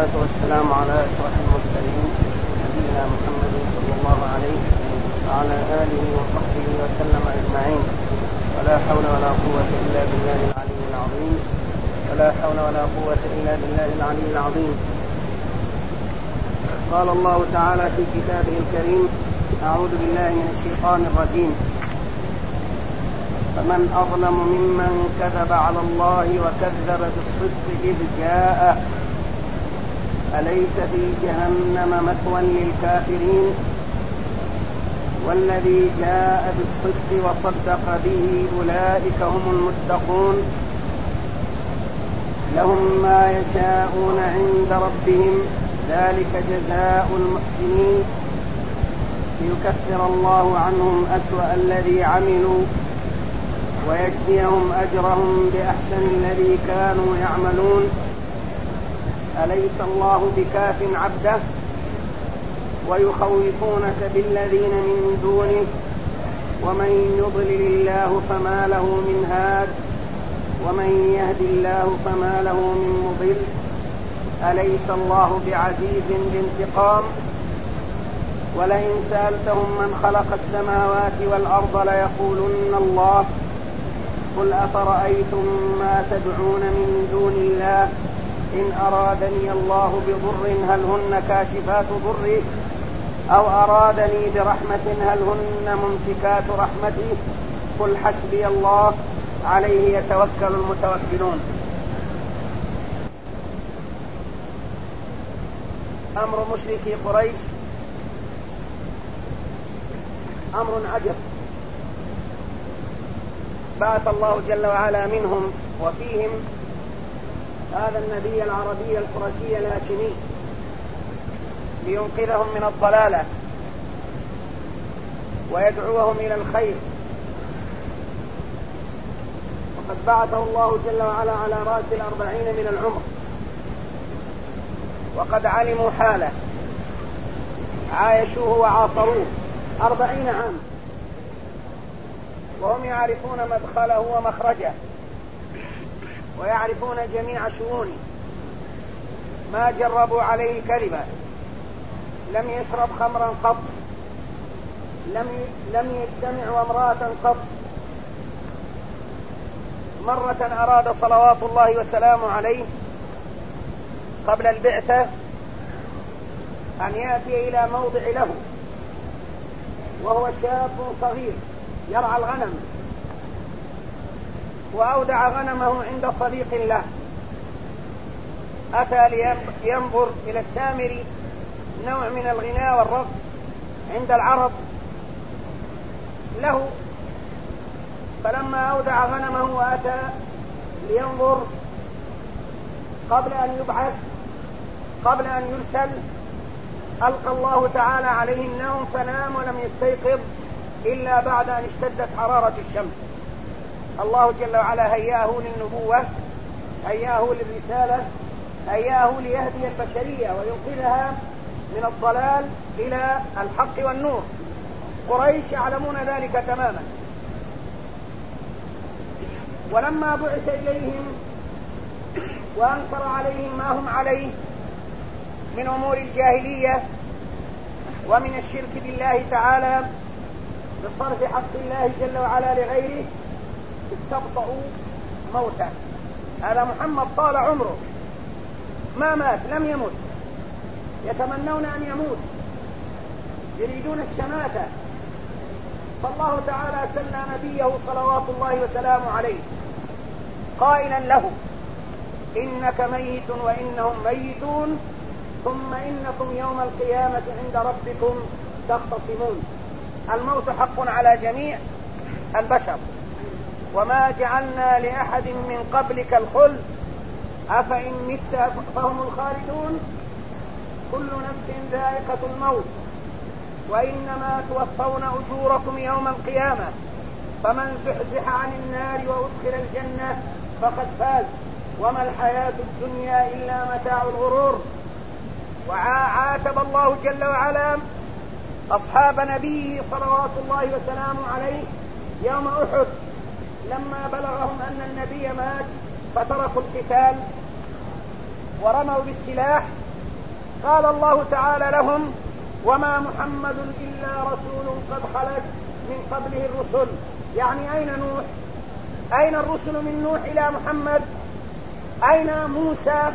والصلاة والسلام على أشرف المرسلين نبينا محمد صلى الله عليه وعلى آله وصحبه وسلم أجمعين. ولا حول ولا قوة إلا بالله العلي العظيم. ولا حول ولا قوة إلا بالله العلي العظيم. قال الله تعالى في كتابه الكريم: أعوذ بالله من الشيطان الرجيم. فمن أظلم ممن كذب على الله وكذب بالصدق إذ جاءه أليس في جهنم مثوى للكافرين والذي جاء بالصدق وصدق به أولئك هم المتقون لهم ما يشاءون عند ربهم ذلك جزاء المحسنين ليكفر الله عنهم أسوأ الذي عملوا ويجزيهم أجرهم بأحسن الذي كانوا يعملون أليس الله بكاف عبده ويخوفونك بالذين من دونه ومن يضلل الله فما له من هاد ومن يهد الله فما له من مضل أليس الله بعزيز بانتقام ولئن سألتهم من خلق السماوات والأرض ليقولن الله قل أفرأيتم ما تدعون من دون الله إن أرادني الله بضر هل هن كاشفات ضره أو أرادني برحمة هل هن ممسكات رحمته قل حسبي الله عليه يتوكل المتوكلون. أمر مشركي قريش أمر عجب. بعث الله جل وعلا منهم وفيهم هذا النبي العربي القرشي الهاشمي لينقذهم من الضلالة ويدعوهم إلى الخير. وقد بعثه الله جل وعلا على رأس 40 من العمر وقد علموا حاله عايشوه وعاصروه 40 عام وهم يعرفون مدخله ومخرجه ويعرفون جميع شؤونه. ما جربوا عليه كذبا، لم يشرب خمرا قط، لم يجتمع امرأة قط. مرة أراد صلوات الله وسلامه عليه قبل البعثة أن يأتي إلى موضع له وهو شاب صغير يرعى الغنم، وأودع غنمه عند صديق له. أتى لينظر إلى السامري، نوع من الغناء والرقص عند العرب له. فلما أودع غنمه وأتى لينظر قبل أن يبعث قبل أن يرسل ألقى الله تعالى عليه النوم فنام ولم يستيقظ إلا بعد أن اشتدت حرارة الشمس. الله جل وعلا هياه للنبوة، هياه للرسالة، هياه ليهدي البشرية وينقذها من الضلال إلى الحق والنور. قريش يعلمون ذلك تماما. ولما بعث إليهم وأنكر عليهم ما هم عليه من أمور الجاهلية ومن الشرك بالله تعالى بصرف حق الله جل وعلا لغيره استبطأوا موتا. هذا محمد طال عمره ما مات، لم يمت، يتمنون أن يموت، يريدون الشماتة. فالله تعالى سلى نبيه صلوات الله وسلامه عليه قائلا له: إنك ميت وإنهم ميتون ثم إنكم يوم القيامة عند ربكم تختصمون. الموت حق على جميع البشر، وما جعلنا لأحد من قبلك الخلد أفإن مت فهم الخالدون كل نفس ذائقة الموت وإنما توفون أجوركم يوم القيامة فمن زحزح عن النار وأدخل الجنة فقد فاز وما الحياة الدنيا إلا متاع الغرور. وعاتب الله جل وعلا أصحاب نبيه صلوات الله وسلامه عليه يوم أحد لما بلغهم أن النبي مات فتركوا القتال ورموا بالسلاح قال الله تعالى لهم: وما محمد إلا رسول قد خلت من قبله الرسل. يعني أين نوح؟ أين الرسل من نوح إلى محمد؟ أين موسى؟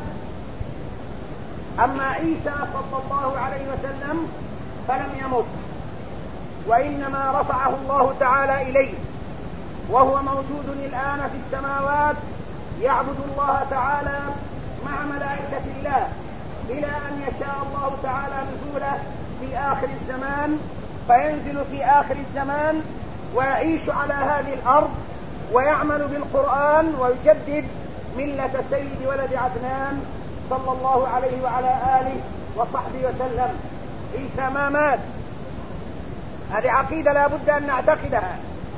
أما عيسى صلى الله عليه وسلم فلم يمت، وإنما رفعه الله تعالى إليه، وهو موجود الآن في السماوات يعبد الله تعالى مع ملائكة الله، إلى أن يشاء الله تعالى نزوله في آخر الزمان، فينزل في آخر الزمان ويعيش على هذه الأرض ويعمل بالقرآن ويجدد ملة سيد ولد عدنان صلى الله عليه وعلى آله وصحبه وسلم. عيسى ما مات، هذه عقيدة لا بد أن نعتقدها.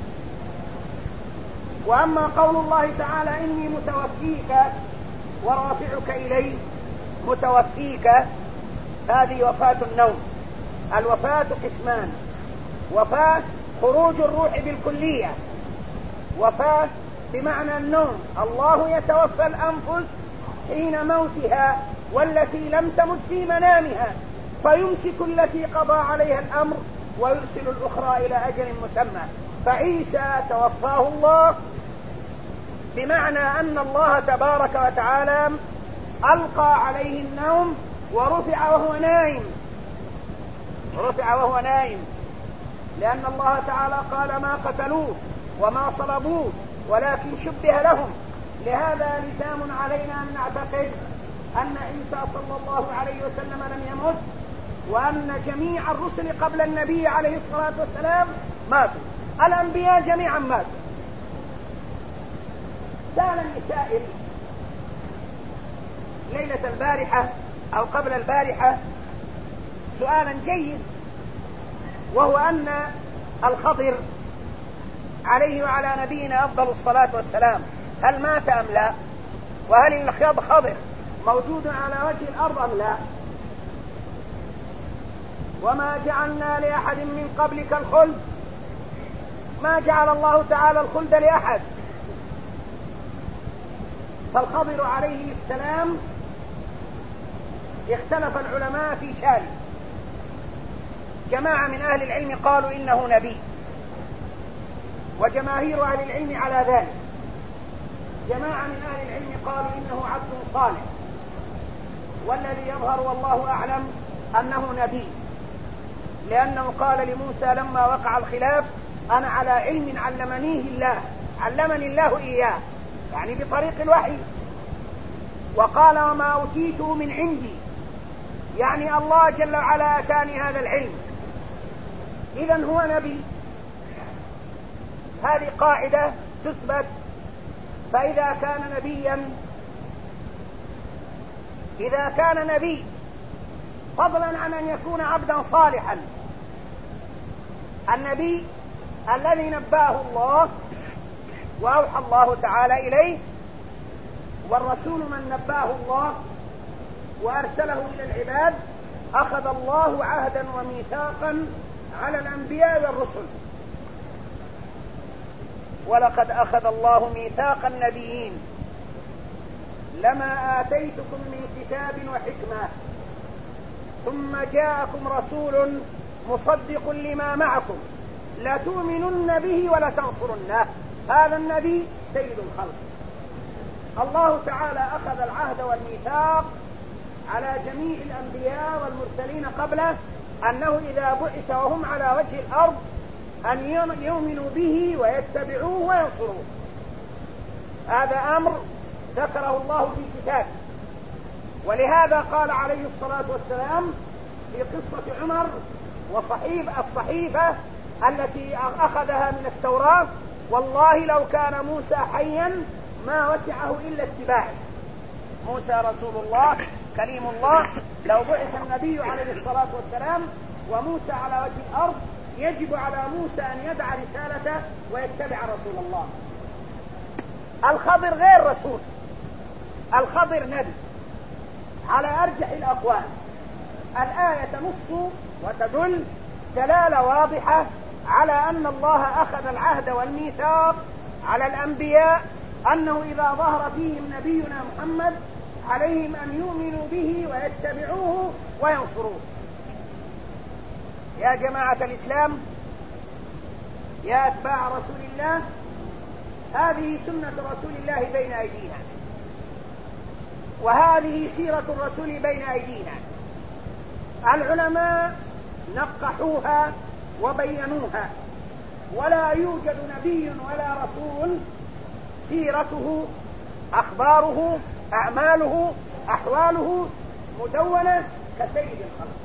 وأما قول الله تعالى: إني متوفيك ورافعك إلي، متوفيك هذه وفاة النوم. الوفاة قسمان: وفاة خروج الروح بالكلية، وفاة بمعنى النوم، الله يتوفى الأنفس حين موتها والتي لم تمت في منامها، فيمسك التي قضى عليها الأمر ويرسل الأخرى إلى أجل مسمى. فعيسى توفاه الله بمعنى أن الله تبارك وتعالى ألقى عليه النوم ورفع وهو نائم، رفع وهو نائم، لأن الله تعالى قال: ما قتلوه وما صلبوه ولكن شبه لهم. لهذا لزام علينا أن نعتقد أن عيسى صلى الله عليه وسلم لم يمت، وأن جميع الرسل قبل النبي عليه الصلاة والسلام ماتوا، الأنبياء جميعا ماتوا. سألني سائل ليلة البارحة أو قبل البارحة سؤالا جيد، وهو أن الخضر عليه وعلى نبينا أفضل الصلاة والسلام هل مات أم لا؟ وهل الخضر موجود على وجه الأرض أم لا؟ وما جعلنا لأحد من قبلك الخلد، ما جعل الله تعالى الخلد لأحد. فالخضر عليه السلام اختلف العلماء في شأنه. جماعة من أهل العلم قالوا إنه نبي، وجماهير أهل العلم على ذلك. جماعة من أهل العلم قالوا إنه عبد صالح، والذي يظهر والله أعلم أنه نبي، لأنه قال لموسى لما وقع الخلاف: أنا على علم علمني الله إياه، يعني بطريق الوحي. وقال: وما أوتيته من عندي، يعني الله جل وعلا أتاني هذا العلم، إذن هو نبي. هذه قاعدة تثبت. فإذا كان نبي فضلا عن أن يكون عبدا صالحا، النبي الذي نباه الله وأوحى الله تعالى إليه، والرسول من نباه الله وأرسله إلى العباد، أخذ الله عهدا وميثاقا على الأنبياء والرسل. ولقد أخذ الله ميثاق النبيين لما آتيتكم من كتاب وحكمة ثم جاءكم رسول مصدق لما معكم لتؤمنن به ولتنصرنه. هذا النبي سيد الخلق. الله تعالى أخذ العهد والميثاق على جميع الأنبياء والمرسلين قبله، أنه إذا بعث وهم على وجه الأرض أن يؤمنوا به ويتبعوه وينصروه. هذا أمر ذكره الله في كتابه. ولهذا قال عليه الصلاة والسلام في قصة عمر الصحيفة التي أخذها من التوراة: والله لو كان موسى حيا ما وسعه إلا اتباعه. موسى رسول الله كليم الله، لو بعث النبي عليه الصلاة والسلام وموسى على وجه الأرض يجب على موسى أن يدع رسالته ويتبع رسول الله. الخضر غير رسول، الخضر نبي على أرجح الأقوال. الآية تنص وتدل دلالة واضحة على أن الله أخذ العهد والميثاق على الأنبياء، أنه إذا ظهر فيهم نبينا محمد عليهم أن يؤمنوا به ويتبعوه وينصروه. يا جماعة الإسلام، يا أتباع رسول الله، هذه سنة رسول الله بين أيدينا، وهذه سيرة الرسول بين أيدينا. العلماء نقحوها وبينوها، ولا يوجد نبي ولا رسول سيرته، أخباره، أعماله، أحواله مدونة كسيد الخلق.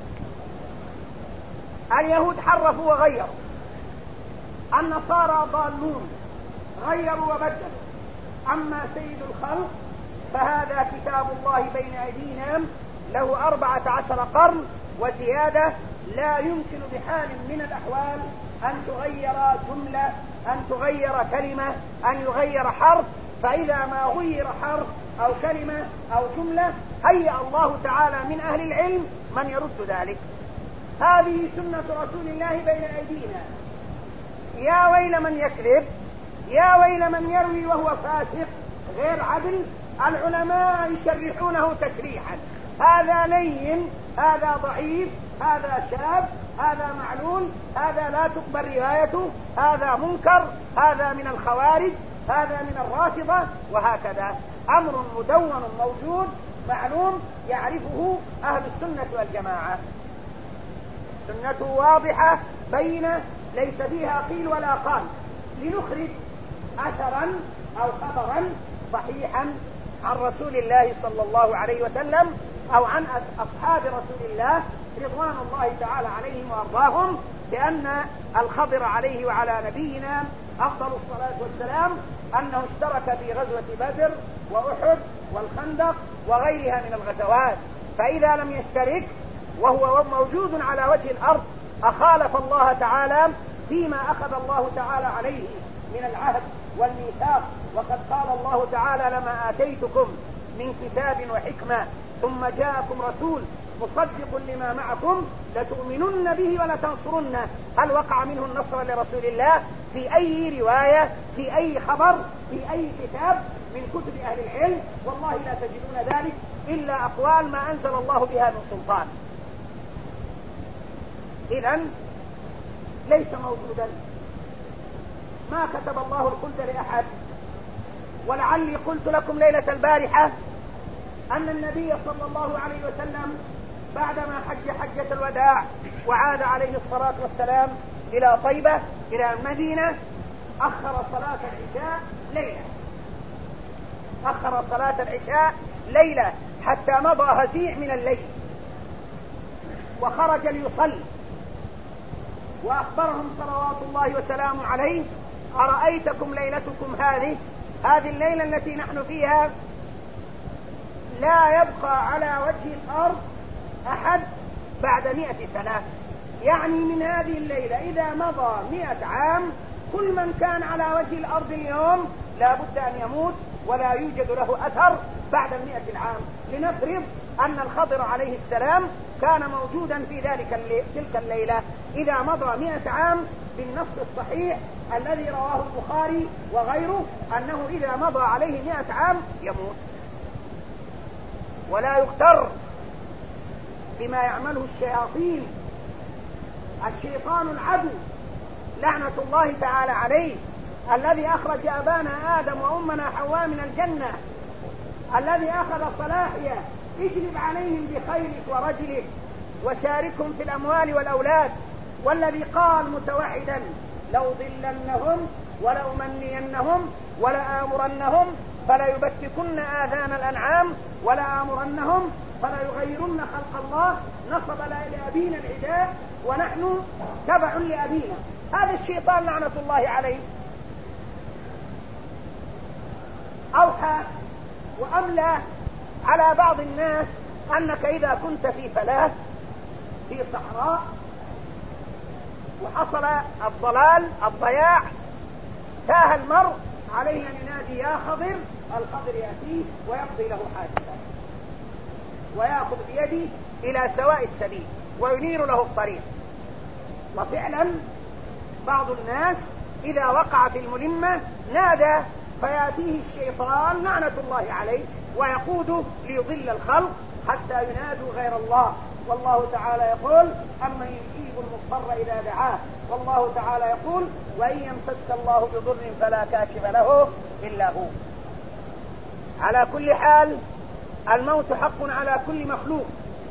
اليهود حرفوا وغيروا، النصارى ضالون غيروا وبدلوا، أما سيد الخلق فهذا كتاب الله بين أيدينا، له 14 قرن وزيادة، لا يمكن بحال من الأحوال أن تغير جملة، أن تغير كلمة، أن يغير حرف. فإذا ما غير حرف أو كلمة أو جملة هيأ الله تعالى من أهل العلم من يرد ذلك. هذه سنة رسول الله بين أيدينا. يا ويل من يكذب، يا ويل من يروي وهو فاسق غير عدل. العلماء يشرحونه تشريحا، هذا لين، هذا ضعيف، هذا شاذ، هذا معلول، هذا لا تقبل روايته، هذا منكر، هذا من الخوارج، هذا من الرافضة، وهكذا. أمر مدون موجود معلوم يعرفه أهل السنة والجماعة. سنته واضحة بينة ليس فيها قيل ولا قال. لنخرج أثرا أو خبرا صحيحا عن رسول الله صلى الله عليه وسلم أو عن أصحاب رسول الله رضوان الله تعالى عليهم وأرضاهم، بأن الخضر عليه وعلى نبينا أفضل الصلاة والسلام أنه اشترك في غزوة بدر وأحد والخندق وغيرها من الغزوات. فإذا لم يشترك وهو موجود على وجه الأرض أخالف الله تعالى فيما أخذ الله تعالى عليه من العهد والميثاق. وقد قال الله تعالى: لما آتيتكم من كتاب وحكمة ثم جاءكم رسول مصدق لما معكم لتؤمنن به ولتنصرنه. هل وقع منه النصر لرسول الله في أي رواية، في أي خبر، في أي كتاب من كتب أهل العلم؟ والله لا تجدون ذلك إلا أقوال ما أنزل الله بها من سلطان. إذن ليس موجودا، ما كتب الله الخلد لأحد. ولعلي قلت لكم ليلة البارحة أن النبي صلى الله عليه وسلم بعدما حج حجة الوداع وعاد عليه الصلاة والسلام إلى طيبة إلى المدينة أخر صلاة العشاء ليلة، أخر صلاة العشاء ليلة حتى مضى هزيع من الليل، وخرج ليصلي وأخبرهم صلوات الله وسلامه عليه: أرأيتكم ليلتكم هذه الليلة التي نحن فيها لا يبقى على وجه الأرض أحد بعد 100 سنة. يعني من هذه الليلة إذا مضى 100 عام كل من كان على وجه الأرض اليوم لا بد أن يموت ولا يوجد له أثر بعد 100 عام. لنفرض أن الخضر عليه السلام كان موجودا في تلك الليلة، إذا مضى 100 عام بالنص الصحيح الذي رواه البخاري وغيره أنه إذا مضى عليه 100 عام يموت. ولا يغتر بما يعمله الشياطين. الشيطان العدو لعنة الله تعالى عليه، الذي أخرج أبانا آدم وأمنا حواء من الجنة، الذي أخذ صلاحية: اجلب عليهم بخيلك ورجلك وشاركهم في الأموال والأولاد، والذي قال متوعدا: لأضلنهم ولأمنينهم ولآمرنهم فليبتكن آذان الأنعام ولآمرنهم فليغيرن خلق الله. نصب لأبينا العداء ونحن تبع لأبينا. هذا الشيطان لعنة الله عليه أوحى وأملى على بعض الناس أنك إذا كنت في فلاة في صحراء وحصل الضياع تاه المرء، عليه أن ينادي: يا خضر. الخضر يأتيه ويقضي له حاجته ويأخذ بيده إلى سواء السبيل وينير له الطريق. وفعلا بعض الناس إذا وقع في الملمة نادى فيأتيه الشيطان لعنة الله عليه ويقوده ليضل الخلق حتى ينادوا غير الله. والله تعالى يقول: أمن يجيب المضطر إذا دعاه. والله تعالى يقول: وإن يمسسك الله بضر فلا كاشف له إلا هو. على كل حال الموت حق على كل مخلوق،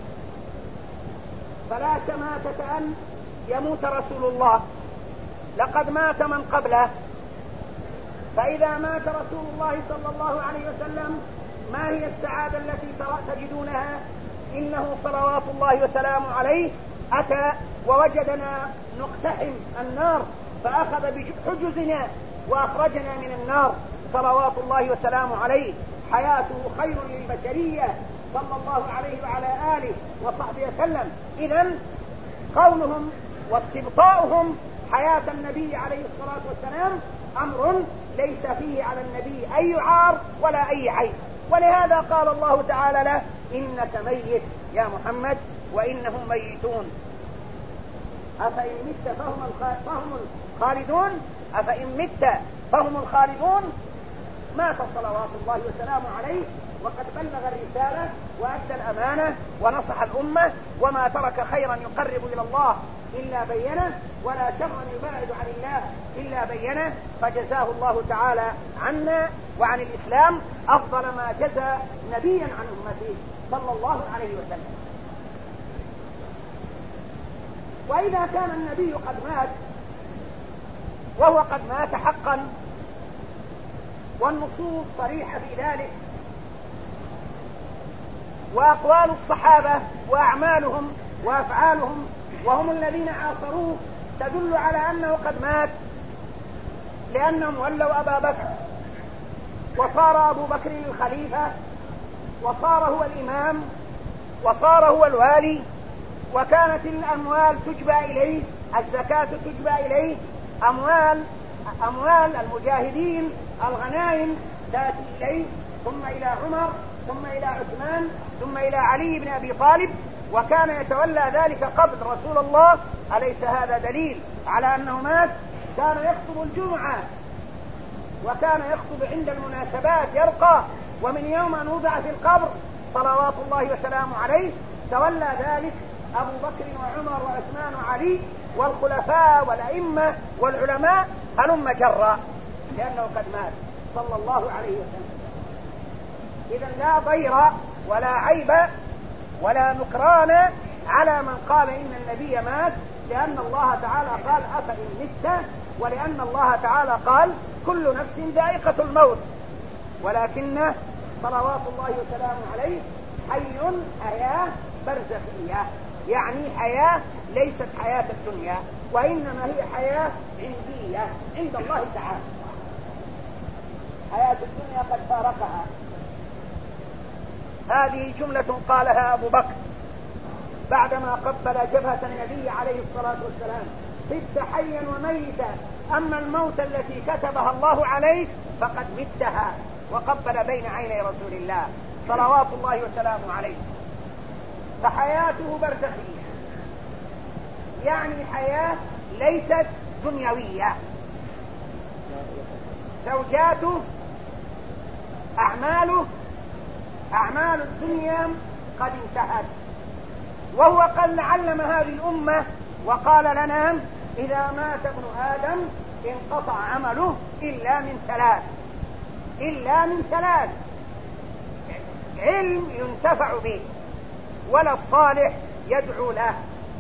فلا شماتة أن يموت رسول الله، لقد مات من قبله. فإذا مات رسول الله صلى الله عليه وسلم ما هي السعادة التي تجدونها؟ إنه صلوات الله وسلامه عليه أتى ووجدنا نقتحم النار فأخذ بحجزنا وأخرجنا من النار صلوات الله وسلامه عليه. حياته خير للبشرية صلى الله عليه وعلى آله وصحبه وسلم. إذن قولهم واستبطاؤهم حياة النبي عليه الصلاة والسلام أمر ليس فيه على النبي أي عار ولا أي عيب. ولهذا قال الله تعالى له: إنك ميت يا محمد وإنهم ميتون أفإن مت فهم الخالدون. أفإن مت فهم الخالدون. مات صلوات الله وسلامه عليه وقد بلغ الرسالة وأدى الأمانة ونصح الأمة، وما ترك خيرا يقرب إلى الله إلا بينه، ولا شرا يبعد عن الله إلا بينه. فجزاه الله تعالى عنا وعن الإسلام أفضل ما جزى نبيا عن أمته صلى الله عليه وسلم. وإذا كان النبي قد مات وهو قد مات حقا، والنصوص صريحة في ذلك، وأقوال الصحابة وأعمالهم وأفعالهم وهم الذين عاصروه تدل على أنه قد مات، لأنهم ولوا أبا بكر وصار أبو بكر الخليفة وصار هو الإمام وصار هو الوالي، وكانت الأموال تجبى إليه، الزكاة تجبى إليه، أموال المجاهدين الغنائم تأتي إليه، ثم إلى عمر، ثم إلى عثمان، ثم إلى علي بن أبي طالب، وكان يتولى ذلك قبل رسول الله. أليس هذا دليل على أنه مات؟ كان يخطب الجمعة وكان يخطب عند المناسبات يرقى، ومن يوم أن وضع في القبر صلوات الله وسلامه عليه تولى ذلك أبو بكر وعمر وعثمان وعلي والخلفاء والأئمة والعلماء هلم جرا، لأنه قد مات صلى الله عليه وسلم. إذن لا ضير ولا عيب ولا نكران على من قال إن النبي مات، لأن الله تعالى قال: أفإن مت، ولأن الله تعالى قال: كل نفس ذائقة الموت، ولكن صلوات الله وسلامه عليه حي حياة برزخية، يعني حياة ليست حياة الدنيا، وإنما هي حياة عندية عند الله تعالى. حياة الدنيا قد فارقها. هذه جملة قالها أبو بكر بعدما قبل جبهة النبي عليه الصلاة والسلام: صرت حيا وميتا، أما الموت التي كتبها الله عليك فقد متها. وقبل بين عيني رسول الله صلوات الله وسلامه عليه. فحياته برزخية، يعني حياة ليست دنيوية. زوجاته، أعمال الدنيا قد انتهت، وهو قد علم هذه الأمة وقال لنا: إذا مات ابن آدم انقطع عمله إلا من ثلاث: علم ينتفع به، ولا الصالح يدعو له.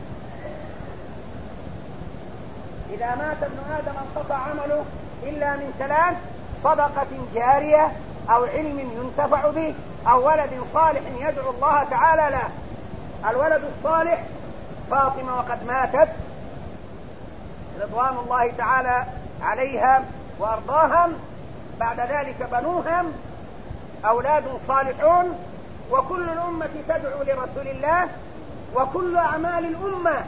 إذا مات ابن آدم انقطع عمله إلا من ثلاث: صدقة جارية، أو علم ينتفع به، أو ولد صالح يدعو الله تعالى له. الولد الصالح فاطمة وقد ماتت رضوان الله تعالى عليها وأرضاها، بعد ذلك بنوها أولاد صالحون، وكل الأمة تدعو لرسول الله، وكل أعمال الأمة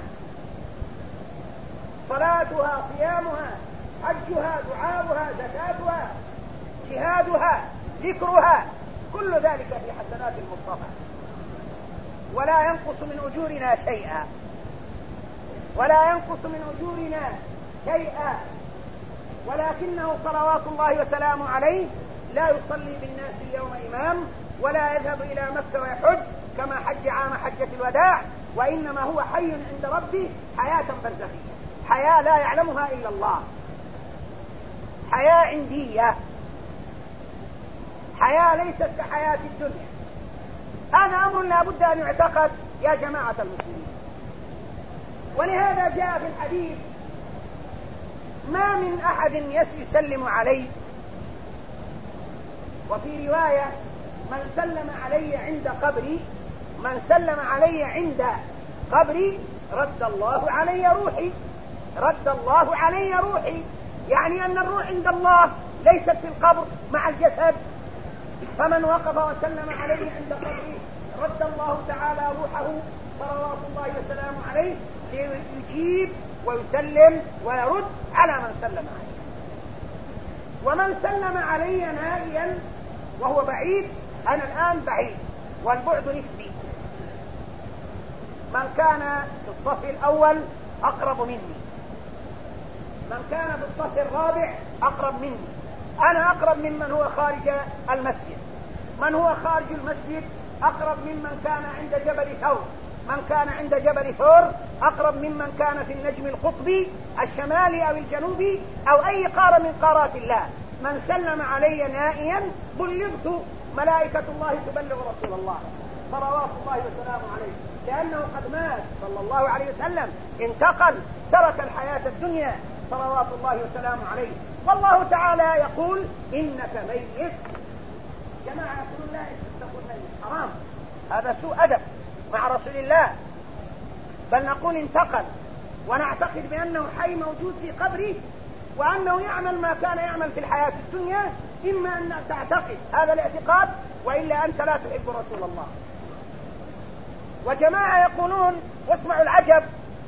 صلاتها، صيامها، حجها، دعاؤها، زكاتها، جهادها، ذكرها، كل ذلك في حسنات المصطفى، ولا ينقص من أجورنا شيئا، ولكنه صلوات الله وسلامه عليه لا يصلي بالناس اليوم إمام، ولا يذهب إلى مكة ويحج كما حج عام حجة الوداع، وإنما هو حي عند ربه حياة برزخية، حياة لا يعلمها إلا الله، حياة عندية، حياة ليست كحياة الدنيا. هذا أمر لا بد أن يعتقد يا جماعة المسلمين. ولهذا جاء في الحديث: ما من أحد يسلم علي، وفي رواية: من سلم علي عند قبري، من سلم علي عند قبري رد الله علي روحي، رد الله علي روحي. يعني أن الروح عند الله ليست في القبر مع الجسد، فمن وقف وسلم عليه عند قبري رد الله تعالى روحه صلوات الله وسلامه عليه ليجيب ويسلم ويرد على من سلم عليه. ومن سلم علي نائيا وهو بعيد، أنا الآن بعيد والبعد نسبي، من كان في الصف الأول أقرب مني، من كان في الصف الرابع أقرب مني، أنا أقرب ممن هو خارج المسجد، من هو خارج المسجد أقرب ممن كان عند جبل ثور، من كان عند جبل ثور أقرب ممن كان في النجم القطبي الشمالي أو الجنوبي أو أي قارة من قارات الله. من سلم علي نائيا بلغت، ملائكة الله تبلغ رسول الله صلوات الله وسلامه عليه، لأنه قد مات صلى الله عليه وسلم، انتقل، ترك الحياة الدنيا صلوات الله وسلامه عليه. والله تعالى يقول: إنك ميت. جماعة يقولون: لا تقول ميت، حرام، هذا سوء أدب مع رسول الله، بل نقول انتقل، ونعتقد بأنه حي موجود في قبره، وأنه يعمل ما كان يعمل في الحياة الدنيا. إما أن تعتقد هذا الاعتقاد، وإلا أنت لا تحب رسول الله. وجماعة يقولون، واسمعوا العجب: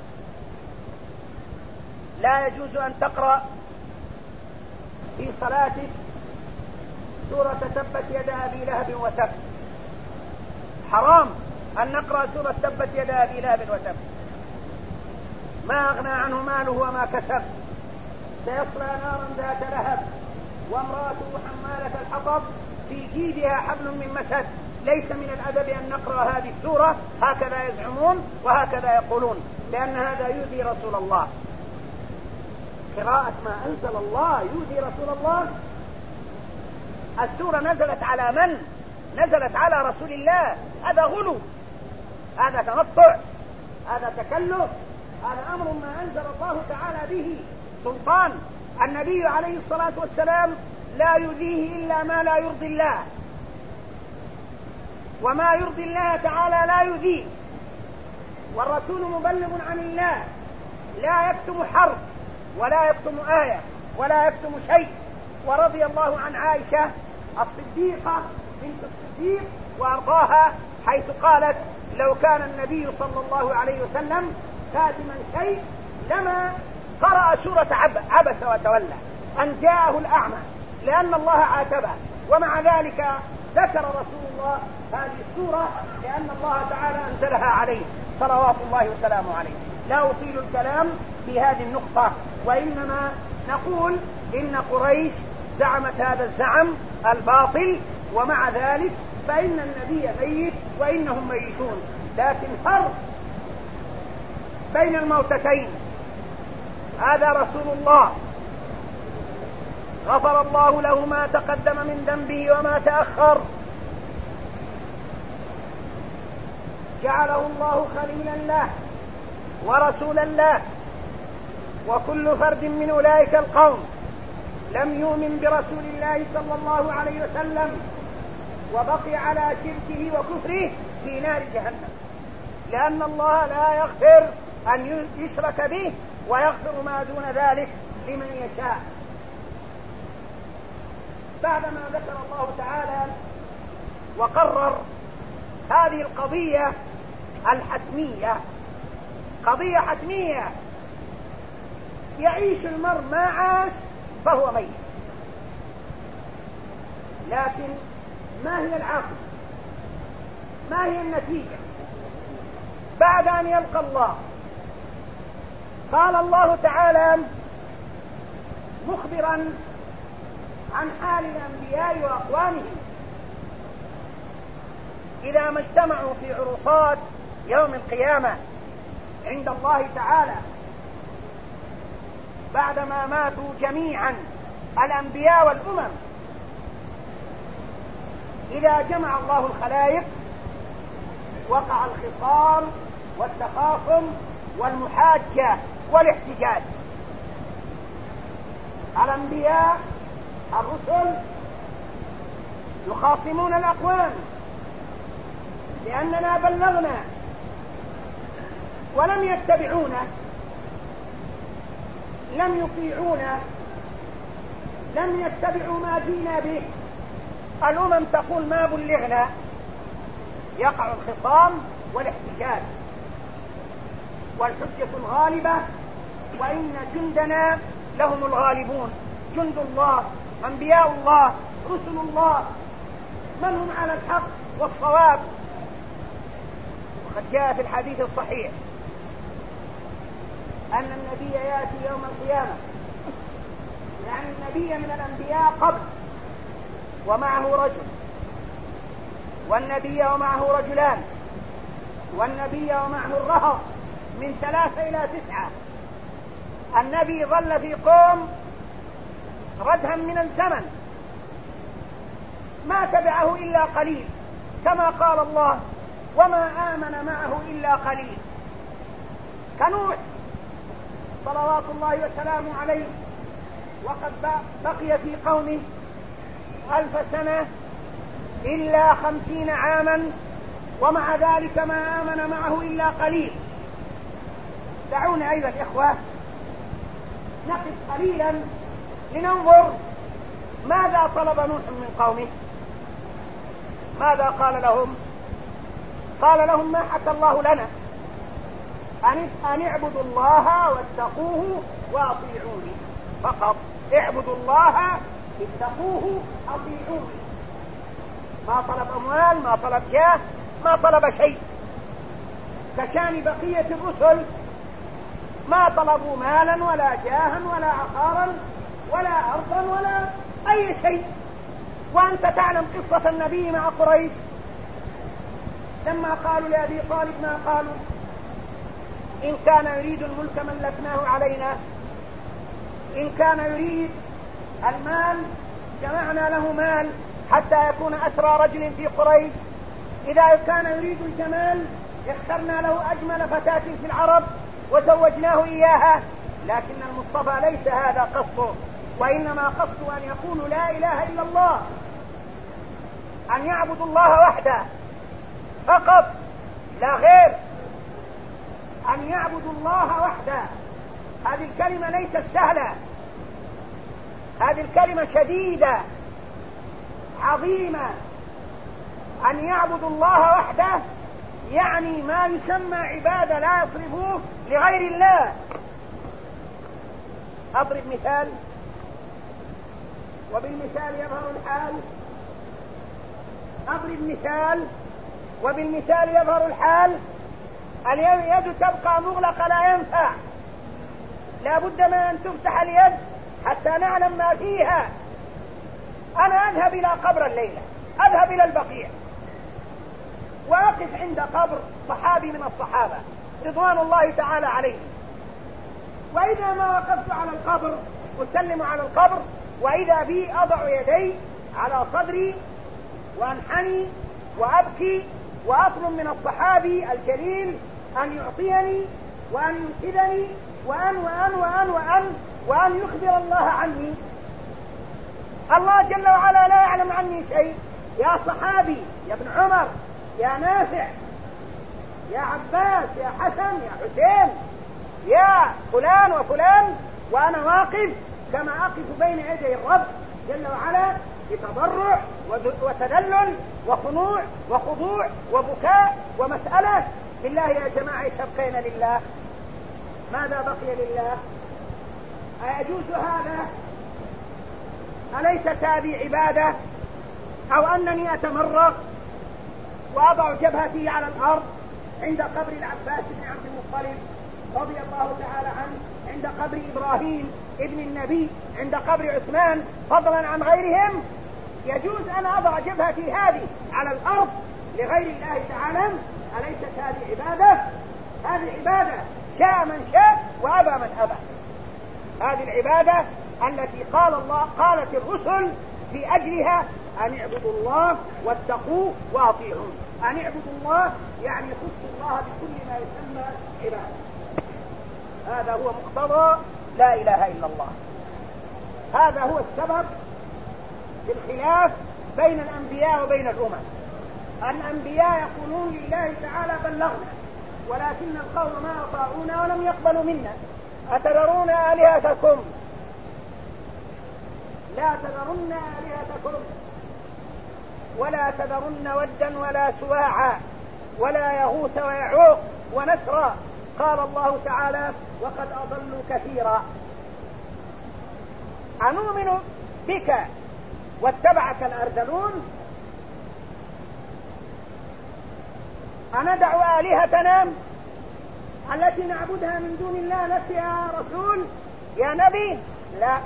لا يجوز أن تقرأ في صلاتك سورة تبت يدا أبي لهب وتب، حرام أن نقرأ سورة تبت يدا أبي لهب وتب، ما أغنى عنه ماله وما كسب، سيصلى نارا ذات لهب وامرأته حمالة الحطب في جيدها حبل من مسد. ليس من الأدب أن نقرأ هذه السورة، هكذا يزعمون وهكذا يقولون، لأن هذا يؤذي رسول الله. قراءة ما أنزل الله يؤذي رسول الله؟ السورة نزلت على من؟ نزلت على رسول الله. هذا غلو، هذا تنطع، هذا تكلف، هذا أمر ما أنزل الله تعالى به سلطان. النبي عليه الصلاة والسلام لا يؤذيه إلا ما لا يرضي الله، وما يرضي الله تعالى لا يؤذيه، والرسول مبلغ عن الله، لا يكتم حرف ولا يكتم آية ولا يكتم شيء. ورضي الله عن عائشة الصديقة بنت الصديق وأرضاها، حيث قالت: لو كان النبي صلى الله عليه وسلم كاتما شيء لما قرأ سورة عبس وتولى أن جاءه الأعمى، لأن الله عاتبه. ومع ذلك ذكر رسول الله هذه السورة لأن الله تعالى أنزلها عليه صلوات الله وسلامه عليه. لا أطيل الكلام في هذه النقطة، وإنما نقول إن قريش زعمت هذا الزعم الباطل، ومع ذلك فإن النبي ميت وإنهم ميتون. لكن فرق بين الموتتين، هذا رسول الله غفر الله له ما تقدم من ذنبه وما تأخر، جعله الله خليلا له ورسولا له، وكل فرد من أولئك القوم لم يؤمن برسول الله صلى الله عليه وسلم وبقي على شركه وكفره في نار جهنم، لأن الله لا يغفر أن يشرك به ويغفر ما دون ذلك لمن يشاء. بعدما ذكر الله تعالى وقرر هذه القضية الحتمية، قضية حتمية يعيش المرء ما عاش فهو ميت، لكن ما هي العاقبة؟ ما هي النتيجة بعد أن يلقى الله؟ قال الله تعالى مخبرا عن حال الأنبياء وأقوامهم إذا ما اجتمعوا في عرصات يوم القيامة عند الله تعالى بعدما ماتوا جميعا الأنبياء والأمم. إذا جمع الله الخلائق وقع الخصام والتخاصم والمحاجة والاحتجاج. الأنبياء الرسل يخاصمون الأقوام لأننا بلغنا ولم يتبعونا، لم يطيعونا، لم يتبعوا ما جئنا به. الأمم تقول ما بلغنا، يقع الخصام والاحتجاج والحجة الغالبة، وإن جندنا لهم الغالبون. جند الله، أنبياء الله، رسل الله، من هم على الحق والصواب. وقد جاء في الحديث الصحيح أن النبي يأتي يوم القيامة، يعني النبي من الأنبياء قبل، ومعه رجل، والنبي ومعه رجلان، والنبي ومعه الرهط من 3 إلى 9. النبي ظل في قوم ردها من الزمن، ما تبعه إلا قليل، كما قال الله وما آمن معه إلا قليل. كنوح صلوات الله وسلامه عليه، وقد بقي في قومه 1000 سنة إلا 50 عاما، ومع ذلك ما آمن معه إلا قليل. دعونا أيها الإخوة نقف قليلا لننظر ماذا طلب نوح من قومه. ماذا قال لهم؟ قال لهم ما حكى الله لنا، أن اعبدوا الله واتقوه وأطيعوني فقط. اعبدوا الله اتقوه أطيعوني. ما طلب أموال، ما طلب جاه، ما طلب شيء. كشان بقية الرسل ما طلبوا مالا ولا جاها ولا عقارا ولا أرضا ولا أي شيء. وأنت تعلم قصة النبي مع قريش لما قالوا لأبي طالب ما قالوا: إن كان يريد الملك ملكناه علينا، إن كان يريد المال جمعنا له مال حتى يكون أسرى رجل في قريش، إذا كان يريد الجمال اخترنا له أجمل فتاة في العرب وزوجناه إياها. لكن المصطفى ليس هذا قصده، وإنما قصده أن يقولوا لا إله إلا الله، أن يعبدوا الله وحده فقط لا غير، أن يعبدوا الله وحده. هذه الكلمة ليست سهلة، هذه الكلمة شديدة عظيمة. أن يعبدوا الله وحده يعني ما يسمى عبادة لا يصرفوه لغير الله. أضرب مثال وبالمثال يظهر الحال. أضرب مثال وبالمثال يظهر الحال. اليد تبقى مغلقة لا ينفع، لا بد من أن تفتح اليد حتى نعلم ما فيها. أنا أذهب إلى قبر الليلة، أذهب إلى البقيع وأقف عند قبر صحابي من الصحابة رضوان الله تعالى عليهم، وإذا ما وقفت على القبر أسلم على القبر، وإذا بي أضع يدي على صدري وأنحني وأبكي وأطلب من الصحابي الجليل أن يعطيني وأن ينقذني وأن يخبر الله عني. الله جل وعلا لا يعلم عني شيء. يا صحابي، يا ابن عمر، يا نافع، يا عباس، يا حسن، يا حسين، يا فلان وفلان، وأنا واقف كما أقف بين يدي الرب جل وعلا بتضرع وتذلل وخنوع وخضوع وبكاء ومسألة. بالله يا جماعة ايش بقينا لله؟ ماذا بقي لله؟ أيجوز هذا؟ أليست هذه عبادة؟ أو أنني أتمرغ وأضع جبهتي على الأرض عند قبر العباس بن عبد المطلب رضي الله تعالى عنه عند قبر إبراهيم ابن النبي، عند قبر عثمان، فضلا عن غيرهم، يجوز أن أضع جبهتي هذه على الأرض لغير الله تعالى؟ أليست هذه عبادة؟ هذه عبادة شاء من شاء وأبى من أبى. هذه العبادة التي قالت الرسل في أجلها أن اعبدوا الله واتقوه وأطيعون. أن اعبدوا الله يعني خصوا الله بكل ما يسمى عبادة. هذا هو مقتضى لا إله إلا الله. هذا هو السبب في الخلاف بين الأنبياء وبين الأمم. الأنبياء يقولون لله تعالى بلغنا، ولكن القوم ما أطاعونا ولم يقبلوا منا. أتذرون آلهتكم؟ لا تذرن آلهتكم ولا تذرن ودا ولا سواعا ولا يغوث ويعوق ونسرا. قال الله تعالى وقد أضلوا كثيرا. أنؤمن بك واتبعك الأرذلون؟ أندع آلهتنا التي نعبدها من دون الله لك يا رسول يا نبي؟ لا،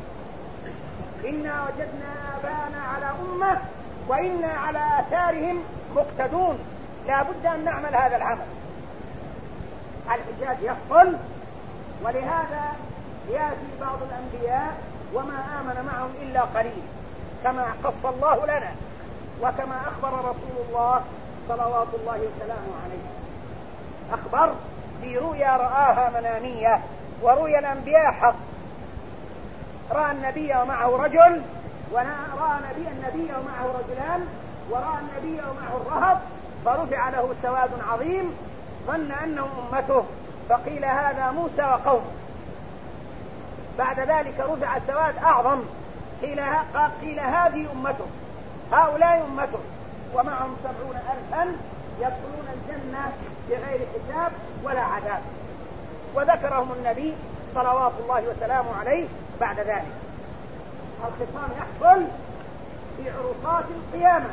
إنا وجدنا آباءنا على أمة وإنا على آثارهم مقتدون. لا بد أن نعمل هذا العمل. الحجاج يحصل، ولهذا يأتي بعض الأنبياء وما آمن معهم إلا قليل، كما قص الله لنا وكما أخبر رسول الله صلوات الله وسلامه عليه. أخبر في رؤيا رآها منامية، ورؤيا الأنبياء حق. رأى النبي ومعه رجل، ورأى النبي ومعه رجلان، ورأى النبي ومعه الرهب، فرفع له سواد عظيم ظن أنه أمته، فقيل هذا موسى وقومه. بعد ذلك رفع سواد أعظم، قيل هذه أمته، هؤلاء أمته، ومعهم 70,000 يدخلون الجنة بغير حساب ولا عذاب. وذكرهم النبي صلوات الله وسلامه عليه بعد ذلك. الخصام يحصل في عرصات القيامة،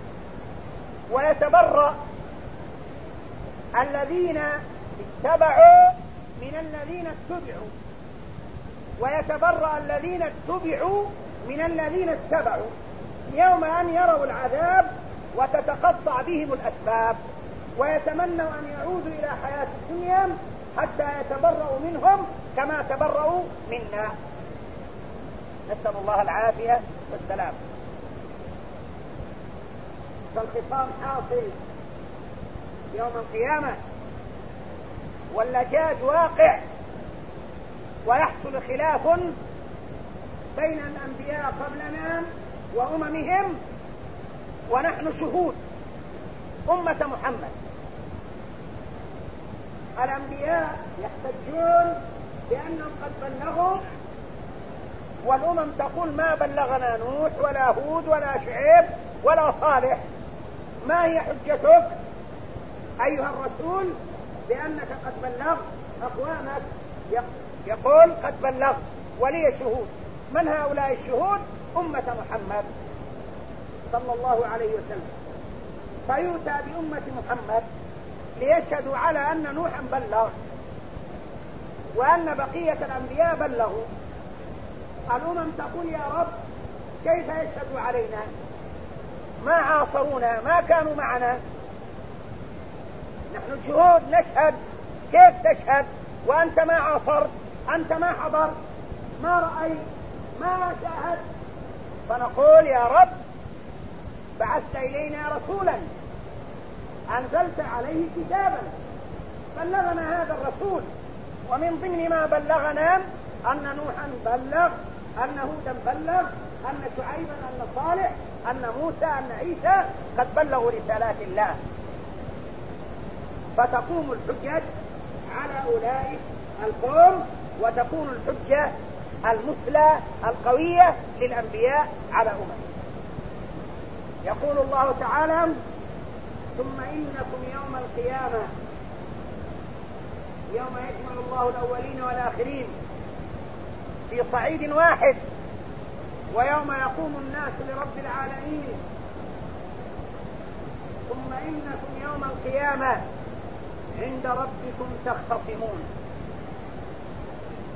ويتبرأ الذين اتبعوا من الذين اتبعوا، ويتبرأ الذين اتبعوا من الذين اتبعوا يوم أن يروا العذاب وتتقطع بهم الأسباب، ويتمنوا أن يعودوا إلى حياة الدنيا حتى يتبرأوا منهم كما تبرأوا منا. نسأل الله العافية والسلام. فالخصام حاصل يوم القيامة، واللجاج واقع، ويحصل خلاف بين الأنبياء قبلنا وأممهم، ونحن شهود أمة محمد. الأنبياء يحتجون بأنهم قد بلغوا، والأمم تقول ما بلغنا نوح ولا هود ولا شعيب ولا صالح. ما هي حجتك أيها الرسول بأنك قد بلغت؟ أقوامك يقول قد بلغت ولي شهود. من هؤلاء الشهود؟ أمة محمد صلى الله عليه وسلم. فيؤتى بأمة محمد ليشهدوا على أن نوحا بلغ وأن بقية الأنبياء بلغوا. الأمم تقول يا رب كيف يشهدوا علينا؟ ما عاصرونا، ما كانوا معنا، نحن شهود نشهد. كيف تشهد وأنت ما عاصرت؟ أنت ما حضرت، ما رأيت، ما شاهدت. فنقول يا رب بعثت إلينا رسولا، أنزلت عليه كتابا، بلغنا هذا الرسول. ومن ضمن ما بلغنا أن نوحا بلغ، أن هودا بلغ، أن شعيبا، أن صالح، أن موسى، أن عيسى قد بلغوا رسالات الله. فتقوم الحجة على أولئك القوم، وتكون الحجة المثلى القوية للأنبياء على أمم. يقول الله تعالى ثم إنكم يوم القيامة يوم يجمع الله الأولين والآخرين في صعيد واحد، ويوم يقوم الناس لرب العالمين. ثم إنكم يوم القيامة عند ربكم تختصمون.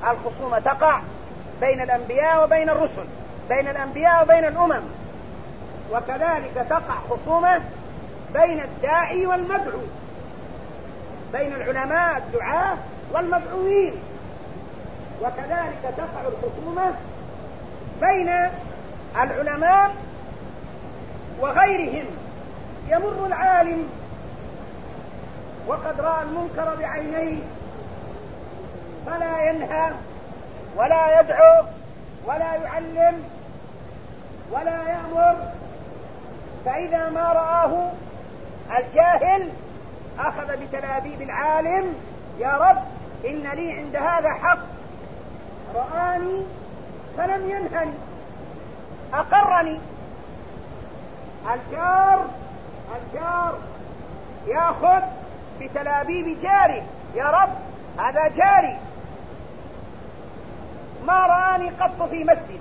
الخصومة تقع بين الأنبياء وبين الرسل، بين الأنبياء وبين الأمم، وكذلك تقع خصومة بين الداعي والمدعو، بين العلماء الدعاة والمدعوين، وكذلك تقع الخصومة بين العلماء وغيرهم. يمر العالم وقد رأى المنكر بعينيه فلا ينهى ولا يدعو ولا يعلم ولا يأمر، فإذا ما رآه الجاهل أخذ بتلابيب العالم: يا رب إن لي عند هذا حق، رآني فلم ينهني، أقرني. الجار يأخذ بتلابيب جاري: يا رب هذا جاري ما رآني قط في مسجد،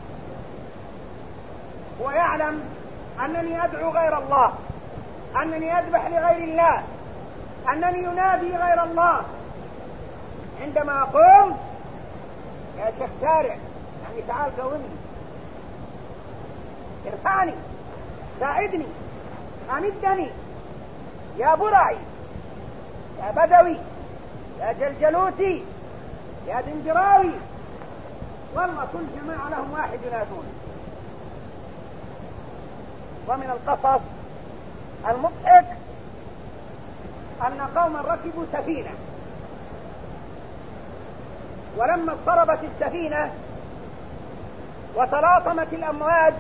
ويعلم أنني أدعو غير الله، أنني أذبح لغير الله، أنني ينادي غير الله. عندما أقوم: يا شيخ سارع، يعني تعال قومني، ارفعني، ساعدني، أمدني، يا برعي، يا بدوي، يا جلجلوتي، يا دنجراوي، والله كل جماعة لهم واحد ينادون. ومن القصص المضحك أن قوما ركبوا سفينة، ولما اضطربت السفينة وتلاطمت الأمواج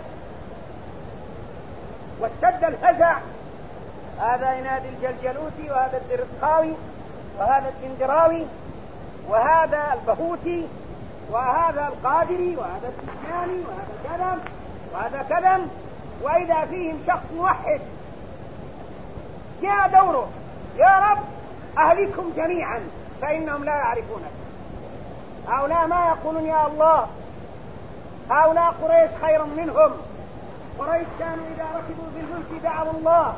واشتد الفزع، هذا ينادي الجلجلوتي، وهذا الدرقاوي، وهذا الدندراوي، وهذا البهوتي، وهذا القادري، وهذا السجاني، وهذا كذا وهذا كذا، وإذا فيهم شخص موحد جاء دوره: يا رب أهلكهم جميعا فإنهم لا يعرفونك. هؤلاء ما يقولون يا الله، هؤلاء قريش خير منهم. قريش كانوا إذا ركبوا في الفلك دعوا الله،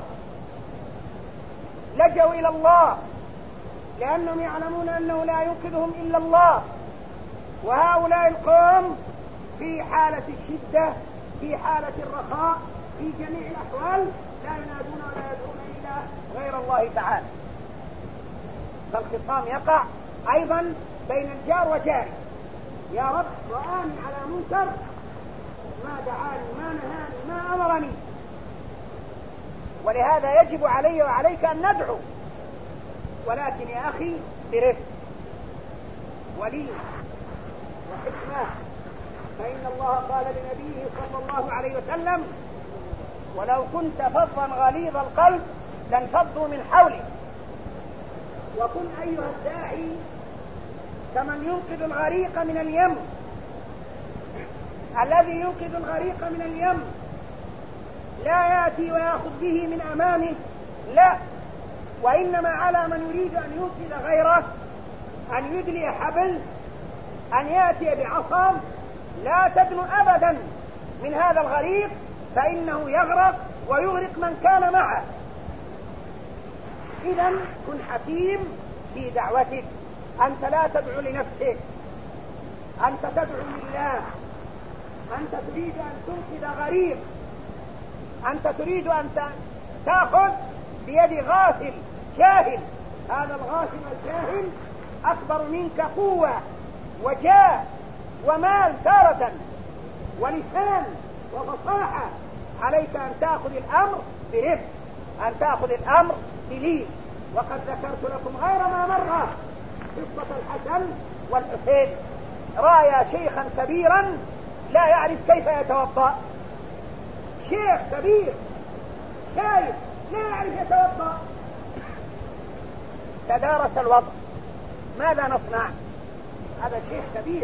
لجوا إلى الله، لأنهم يعلمون أنه لا ينقذهم إلا الله. وهؤلاء القوم في حالة الشدة، في حالة الرخاء، في جميع الأحوال لا ينادون ولا يدعون إلا غير الله تعالى. فالخصام يقع أيضا بين الجار وجاره: يا رب رآني على منكر، ما دعاني، ما نهاني، ما أمرني. ولهذا يجب علي وعليك أن ندعو، ولكن يا أخي برفق ولين وحكمة، فإن الله قال لنبيه صلى الله عليه وسلم: ولو كنت فظا غليظ القلب لانفضوا من حولك. وكن أيها الداعي كمن ينقذ الغريق من اليم، الذي ينقذ الغريق من اليم لا يأتي ويأخذ به من أمامه، لا، وإنما على من يريد أن ينقذ غيره أن يدلي حبل، أن يأتي بعصا لا تدنو أبدا من هذا الغريق، فإنه يغرق ويغرق من كان معه. إذن كن حكيم في دعوتك، أنت لا تدعو لنفسك، أنت تدعو لله، أنت تريد أن تنقذ غريق، أنت تريد أن تأخذ بيد غافل جاهل. هذا الغافل الجاهل أكبر منك قوة وجاه ومال تارة ولسان وفصاحة. عليك أن تأخذ الأمر برفق، أن تأخذ الأمر بلين. وقد ذكرت لكم غير ما مرة قصة الحسن والحسين. رأى شيخا كبيرا لا يعرف كيف يتوضأ، شيخ كبير شايف لا يعرف يتوضأ. تدارس الوضع، ماذا نصنع؟ هذا شيخ كبير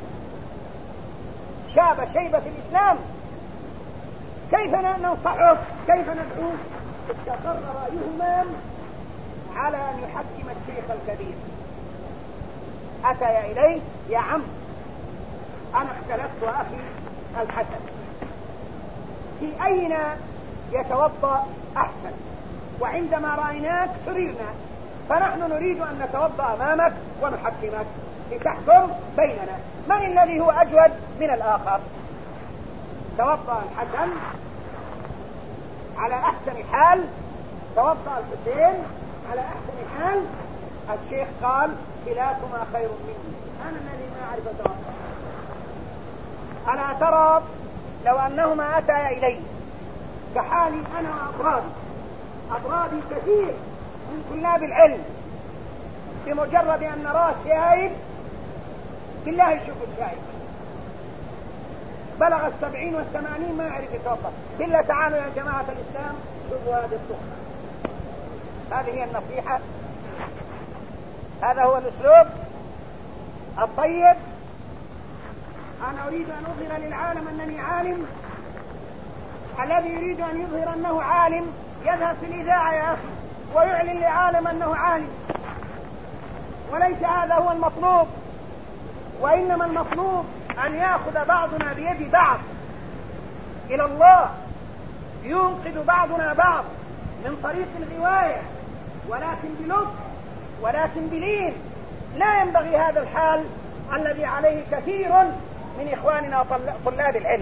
شاب شيبة في الإسلام، كيف ننصحه؟ كيف ندعوه؟ استقر رأيهما على أن يحكم الشيخ الكبير. أتى إليه: يا عم أنا اختلفت وأخي الحسن، في أين يتوضأ أحسن؟ وعندما رأيناك سررنا، فنحن نريد أن نتوضأ أمامك ونحكمك. لتحكم بيننا، من الذي هو أجود من الآخر؟ توضأ الحسن على أحسن حال، توضأ الحسين على أحسن حال. الشيخ قال كلاكما خير مني، أنا الذي ما أعرف أتوضأ. ألا ترى لو أنهما أتيا إلي كحالي أنا وأضرابي كثير من طلاب العلم، بمجرد أن نراه شايب بالله يشوف الشايب بلغ 70 و80 ما يعرف يتوضأ، بالله تعالوا يا جماعة الإسلام شوفوا هذه الصحة، هذه هي النصيحة، هذا هو الأسلوب الطيب. أنا أريد أن أظهر للعالم أنني عالم، الذي يريد أن يظهر أنه عالم يذهب في الإذاعة يا أخي ويعلن للعالم أنه عالم، وليس هذا هو المطلوب، وإنما المطلوب أن يأخذ بعضنا بيد بعض إلى الله، ينقذ بعضنا بعض من طريق الغواية، ولكن بلطف ولكن بلين. لا ينبغي هذا الحال الذي عليه كثير من إخواننا طلاب العلم.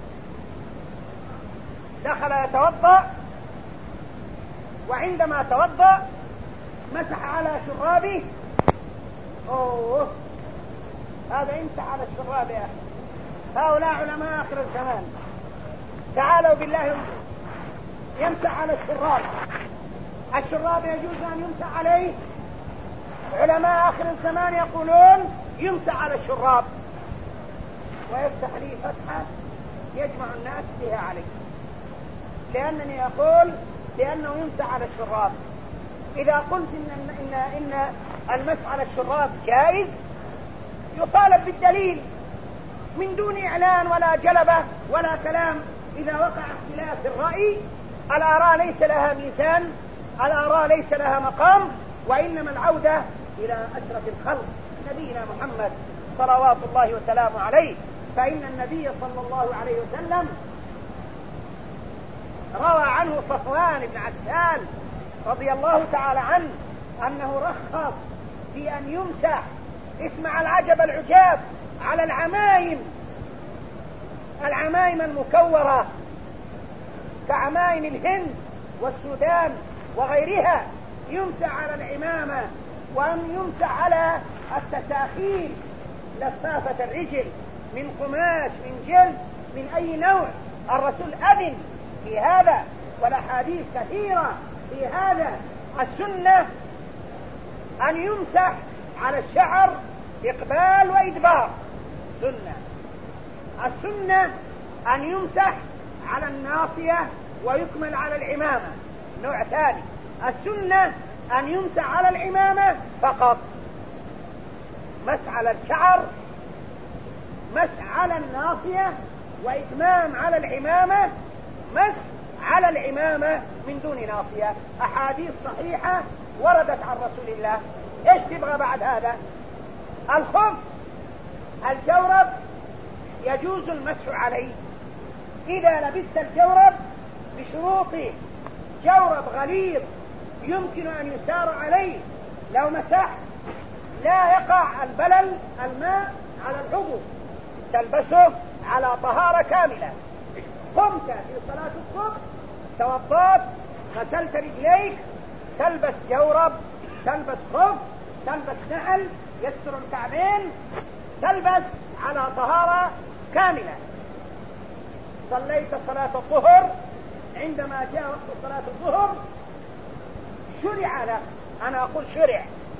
دخل يتوضأ، وعندما توضأ مسح على شرابه. أوه، هذا يمسح على الشراب يا أخي، هؤلاء علماء آخر الزمان، تعالوا بالله يمسح على الشراب. الشراب يجوز أن يمسح عليه؟ علماء آخر الزمان يقولون يمسح على الشراب، ويفتح لي فتحة يجمع الناس بها عليه، لأنني أقول لأنه يمسح على الشراب. إذا قلت إن المسح على الشراب جائز يطالب بالدليل من دون إعلان ولا جلبة ولا كلام. إذا وقع اختلاف في الرأي، الآراء ليس لها ميزان، الآراء ليس لها مقام، وإنما العودة إلى أشرف الخلق نبينا محمد صلوات الله وسلامه عليه. فإن النبي صلى الله عليه وسلم روى عنه صفوان بن عسال رضي الله تعالى عنه أنه رخص في أن يمسح، اسمع العجب العجاب، على العمائم المكورة كعمائم الهند والسودان وغيرها، يمسح على العمامة، وأن يمسح على التساخين لفافة الرجل من قماش من جلد من أي نوع. الرسول أذن في هذا، والأحاديث كثيرة في هذا. السنة أن يمسح على الشعر إقبال وإدبار، السنة أن يمسح على الناصية ويكمل على العمامة، نوع ثاني. السنة أن يمسح على العمامة فقط، مسح على الشعر، مسح على الناصية، وإتمام على العمامة، مسح على العمامة من دون ناصية. أحاديث صحيحة وردت عن رسول الله. إيش تبغى بعد هذا؟ الخف، الجورب يجوز المسح عليه إذا لبست الجورب بشروطه. جورب غليظ يمكن أن يسار عليه، لو مسح لا يقع البلل الماء على العضو، تلبسه على طهارة كاملة. قمت في صلاة الصبح، توضأت، غسلت رجليك، تلبس جورب، تلبس خف، تلبس نعل يستر الكعبين، تلبس على طهارة كاملة. صليت صلاة الظهر، عندما جاء وقت صلاة الظهر شرع لك، أنا أقول شرع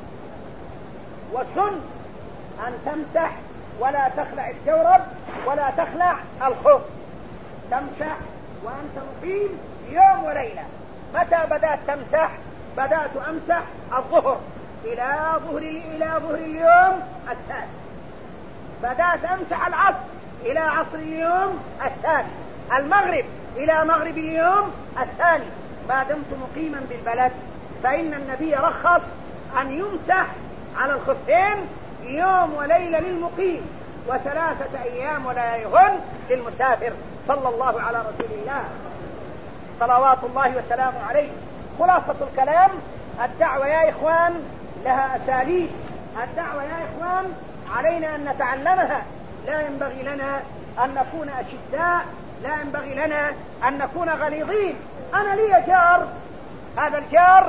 وسن أن تمسح ولا تخلع الجورب ولا تخلع الخف، تمسح وأنت مقيم يوم وليلة. متى بدأت تمسح؟ بدأت أمسح الظهر إلى ظهر اليوم الثاني، بدأت أمسح العصر إلى عصر اليوم الثاني، المغرب إلى مغرب اليوم الثاني. ما دمت مقيما بالبلد فإن النبي رخص أن يمسح على الخفين يوم وليلة للمقيم، و3 أيام ولياليهن للمسافر، صلى الله على رسول الله صلوات الله وسلامه عليه. خلاصة الكلام، الدعوة يا إخوان لها أساليب، الدعوة يا إخوان علينا أن نتعلمها. لا ينبغي لنا أن نكون أشداء، لا ينبغي لنا أن نكون غليظين. أنا لي جار، هذا الجار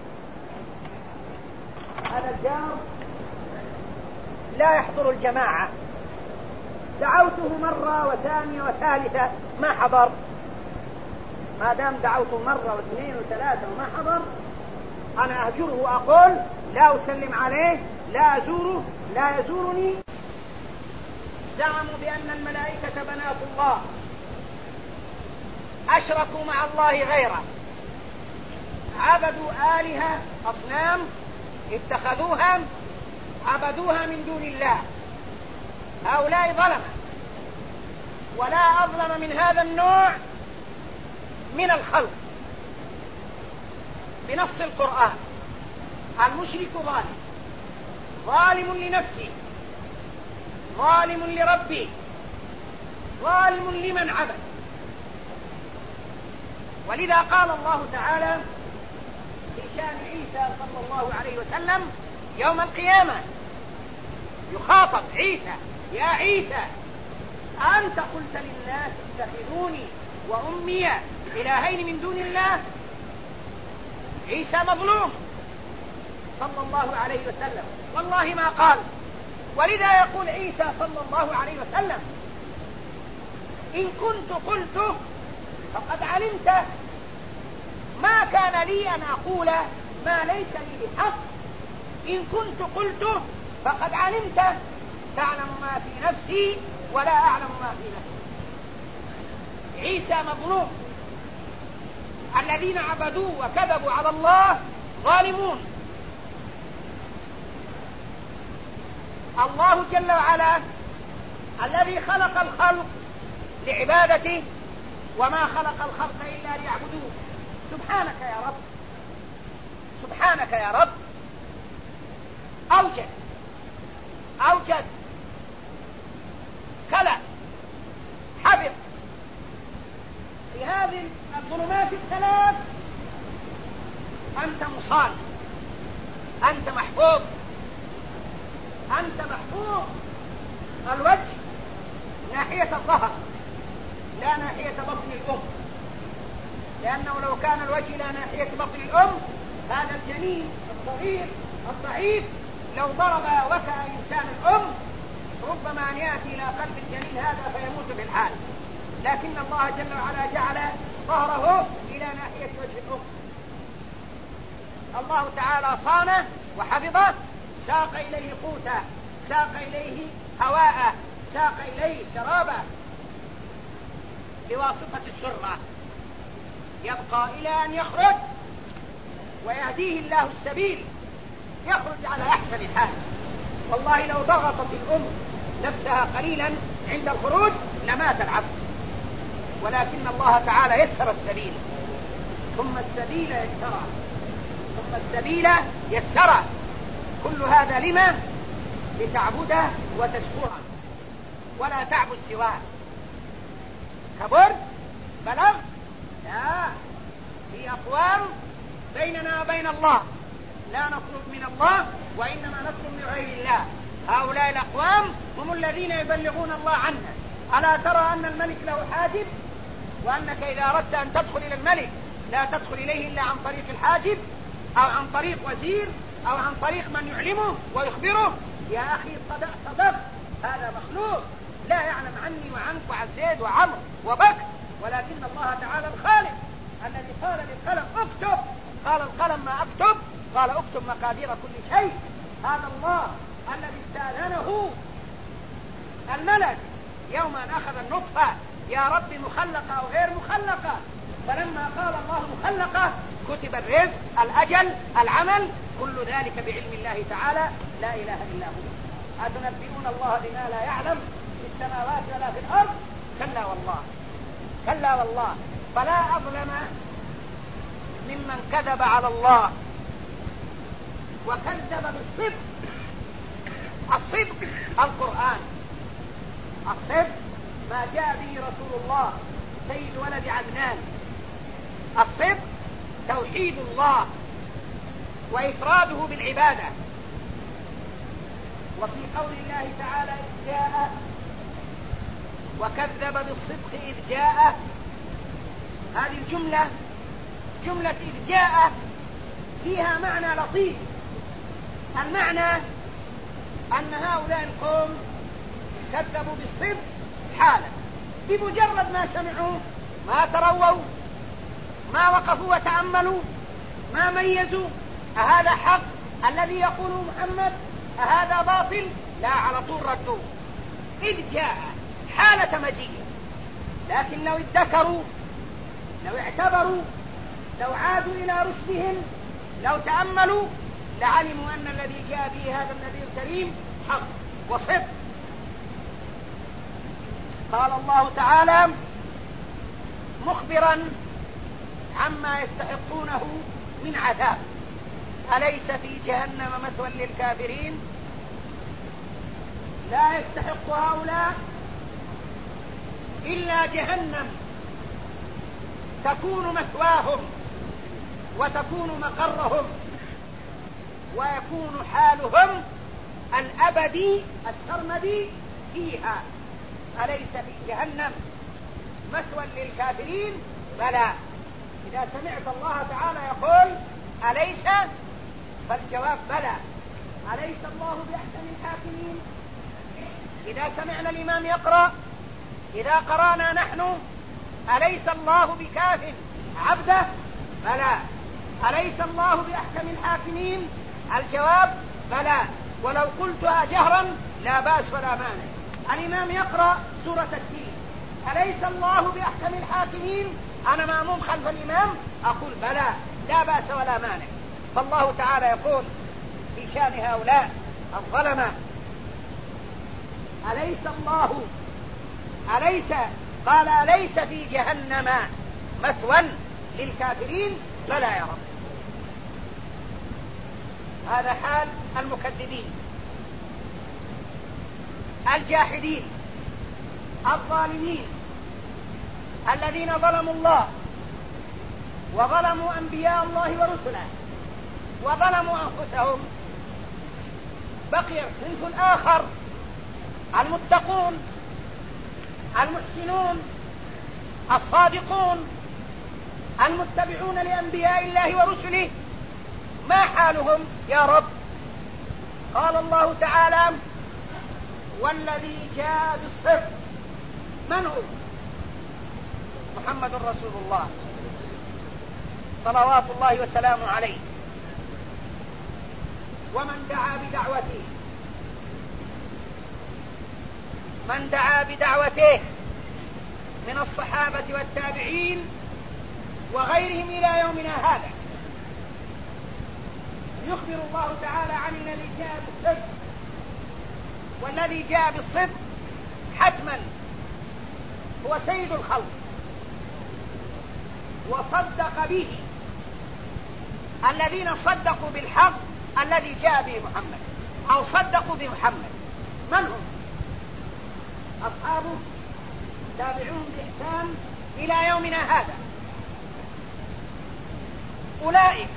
لا يحضر الجماعة، دعوته مرة وثانية وثالثة ما حضر. ما دام دعوته مرة واثنين وثلاثة وما حضر، أنا أهجره وأقول لا أسلم عليه، لا أزوره، لا يزورني. زعموا بأن الملائكة بنات الله، أشركوا مع الله غيره، عبدوا آلهة أصنام اتخذوها عبدوها من دون الله. هؤلاء ظلمة، ولا أظلم من هذا النوع من الخلق. بنص القرآن المشرك ظالم لنفسه، ظالم لربه، ظالم لمن عبد. ولذا قال الله تعالى في شأن عيسى صلى الله عليه وسلم يوم القيامة، يخاطب عيسى: يا عيسى أنت قلت للناس اتخذوني وأمي إلهين من دون الله. عيسى مظلوم صلى الله عليه وسلم، والله ما قال. ولذا يقول عيسى صلى الله عليه وسلم: إن كنت قلته فقد علمت، ما كان لي أن أقول ما ليس لي بحق. إن كنت قلته فقد علمت، تعلم ما في نفسي ولا أعلم ما في نفسي. عيسى مظلوم، الذين عبدوه وكذبوا على الله ظالمون. الله جل وعلا الذي خلق الخلق لعبادته، وما خلق الخلق إلا ليعبدوه. سبحانك يا رب، سبحانك يا رب. أوجد، خلق، حفظ. في هذه الظلمات الثلاث أنت مصان، أنت محفوظ، أنت محفوظ. الوجه ناحية الظهر لا ناحية بطن الأم، لأنه لو كان الوجه لا ناحية بطن الأم، هذا الجنين الصغير الضعيف لو ضرب وكأ إنسان الأم ربما أن يأتي إلى قلب الجنين هذا فيموت بالحال. لكن الله جل وعلا جعل ظهره إلى ناحية وجه الأم. الله تعالى صانه وحفظه، ساق إليه قوته، ساق إليه هواءه، ساق إليه شرابه بواسطة السرة، يبقى إلى أن يخرج ويهديه الله السبيل، يخرج على أحسن حال. والله لو ضغطت الأم نفسها قليلا عند الخروج لمات العبد، ولكن الله تعالى يسر السبيل، ثم السبيل يسره، ثم السبيل يسره. كل هذا لما؟ لتعبده وتشكره، ولا تعبد سواه. كبرت؟ بلغ؟ لا، في أقوام بيننا وبين الله لا نطلب من الله، وإنما نطلب من غير الله. هؤلاء الأقوام هم الذين يبلغون الله عنها. ألا ترى أن الملك له حاجب، وأنك إذا أردت أن تدخل إلى الملك لا تدخل إليه إلا عن طريق الحاجب، أو عن طريق وزير، أو عن طريق من يعلمه ويخبره؟ يا أخي صدق، هذا مخلوق لا يعلم عني وعنك وعن زيد وعمر وبكر، ولكن الله تعالى الخالق الذي قال للقلم اكتب، قال القلم ما اكتب، قال اكتب مقادير كل شيء. هذا الله الذي استاذنه الملك يوم ان اخذ النطفه: يا رب مخلقه او غير مخلقه؟ فلما قال الله مخلقه كتب الرزق، الاجل، العمل، كل ذلك بعلم الله تعالى لا اله الا هو. أتنبئون الله بما لا يعلم في السماوات ولا في الارض؟ كلا والله، كلا والله. فلا أظلم ممن كذب على الله وكذب بالصدق. الصدق القرآن، الصدق ما جاء به رسول الله سيد ولد عدنان. الصدق توحيد الله وإفراده بالعبادة. وفي قول الله تعالى إذ جاء وكذب بالصدق إذ جاء، هذه الجملة جملة إذ جاء فيها معنى لطيف. المعنى أن هؤلاء القوم كذبوا بالصدق حالا، بمجرد ما سمعوا ما ترووا ما وقفوا وتأملوا ما ميزوا أهذا حق الذي يقوله محمد أهذا باطل، لا على طول ردوه. إذ جاء حالة مجيء، لكن لو ادكروا لو اعتبروا لو عادوا إلى رشدهم لو تأملوا لعلموا أن الذي جاء به هذا النبي الكريم حق وصدق. قال الله تعالى مخبرا عما يستحقونه من عذاب: أليس في جهنم مثوى للكافرين؟ لا يستحق هؤلاء إلا جهنم تكون مثواهم وتكون مقرهم ويكون حالهم الأبدي السرمدي فيها. أليس في جهنم مثوى للكافرين؟ بلى. إذا سمعت الله تعالى يقول أليس فالجواب بلى. أليس الله بأحسن الحاكمين؟ إذا سمعنا الإمام يقرأ إذا قرأنا نحن أليس الله بكاف عبده؟ بلى. أليس الله بأحكم الحاكمين؟ الجواب بلى، ولو قلتها جهرا لا بأس ولا مانع. الإمام يقرأ سورة التين أليس الله بأحكم الحاكمين؟ أنا مأموم خلف الإمام أقول بلى لا بأس ولا مانع. فالله تعالى يقول في شأن هؤلاء الظلمة أليس قال أليس في جهنم مثوى للكافرين؟ بلى يا رب. هذا حال المكذبين الجاحدين الظالمين الذين ظلموا الله وظلموا أنبياء الله ورسله وظلموا أنفسهم. بقي الصنف الآخر المتقون المحسنون الصادقون المتبعون لأنبياء الله ورسله. ما حالهم يا رب؟ قال الله تعالى والذي جاء بالصدق من هو؟ محمد رسول الله صلوات الله وسلامه عليه، ومن دعا بدعوته من الصحابة والتابعين وغيرهم إلى يومنا هذا. يخبر الله تعالى عن الذي جاء بالصدق، والذي جاء بالصدق حتما هو سيد الخلق وصدق به الذين صدقوا بالحق الذي جاء به محمد أو صدقوا بمحمد. من هم؟ أصحابه تابعون بإحسان إلى يومنا هذا. أولئك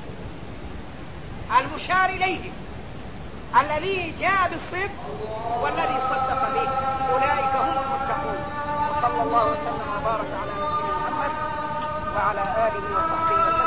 المشار إليهم الذي جاء بالصدق والذي صدق به أولئك هم المتقون. وصلى الله وسلم وبارك على نبينا محمد وعلى آله وصحبه وسلم.